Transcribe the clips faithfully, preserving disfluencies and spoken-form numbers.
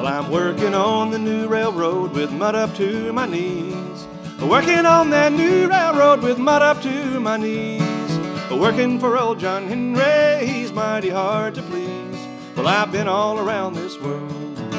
I'm working on the new railroad with mud up to my knees. Working on that new railroad with mud up to my knees. Working for old John Henry, he's mighty hard to please. Well, I've been all around this world.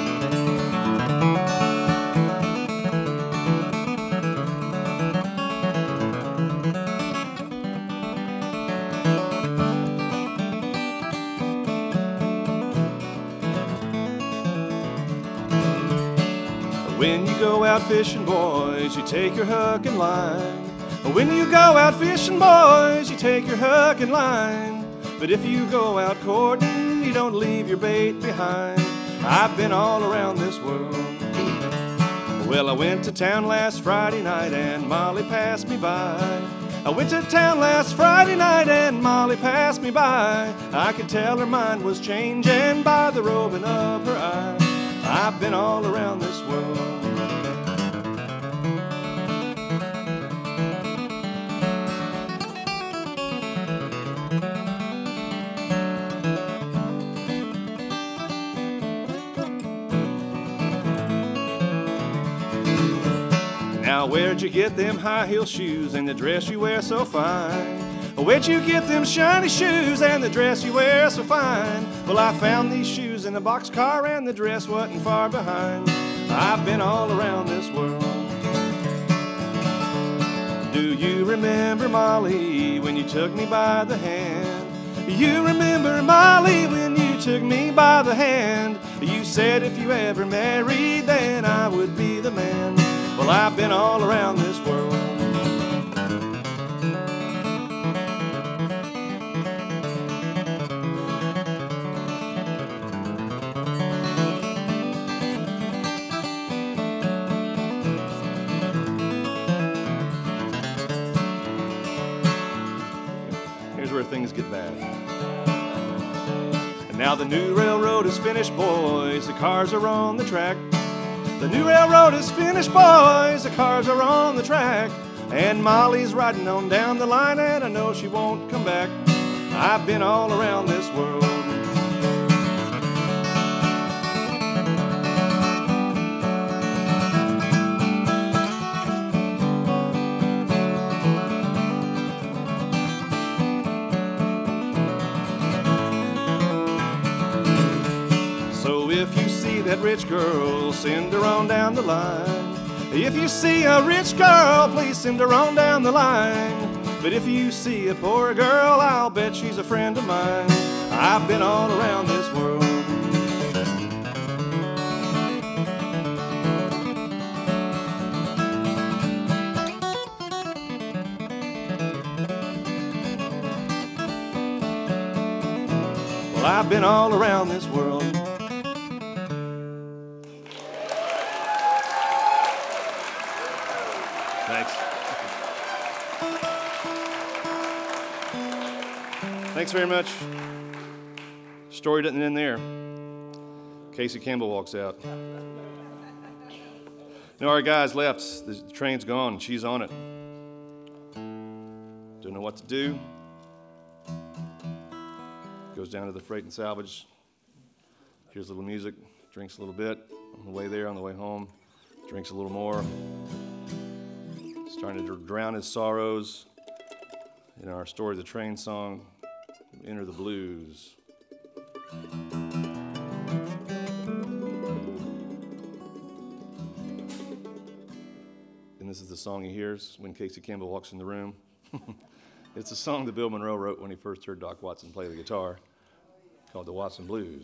When you go out fishing, boys, you take your hook and line. When you go out fishing, boys, you take your hook and line. But if you go out courting, you don't leave your bait behind. I've been all around this world. Well, I went to town last Friday night and Molly passed me by. I went to town last Friday night and Molly passed me by. I could tell her mind was changing by the roving of her eye. I've been all around this world. Now where'd you get them high heel shoes and the dress you wear so fine? Where'd you get them shiny shoes and the dress you wear so fine? Well, I found these shoes in a boxcar and the dress wasn't far behind. I've been all around this world. Do you remember, Molly, when you took me by the hand? You remember, Molly, when you took me by the hand? You said if you ever married, then I would be the man. Well, I've been all around this world. Here's where things get bad. And now the new railroad is finished, boys. The cars are on the track. The new railroad is finished, boys. The cars are on the track. And Molly's riding on down the line, and I know she won't come back. I've been all around this world. So if you see that rich girl, send her on down the line. If you see a rich girl, please send her on down the line. But if you see a poor girl, I'll bet she's a friend of mine. I've been all around this world. Well, I've been all around this world. Thanks. Thanks very much. Story doesn't end there. Casey Campbell walks out. No, our guys left. The train's gone. She's on it. Don't know what to do. Goes down to the freight and salvage. Hears a little music. Drinks a little bit. On the way there, on the way home, drinks a little more. Starting to drown his sorrows in our Story of the Train song, Enter the Blues. And this is the song he hears when Casey Campbell walks in the room. It's a song that Bill Monroe wrote when he first heard Doc Watson play the guitar, called the Watson Blues.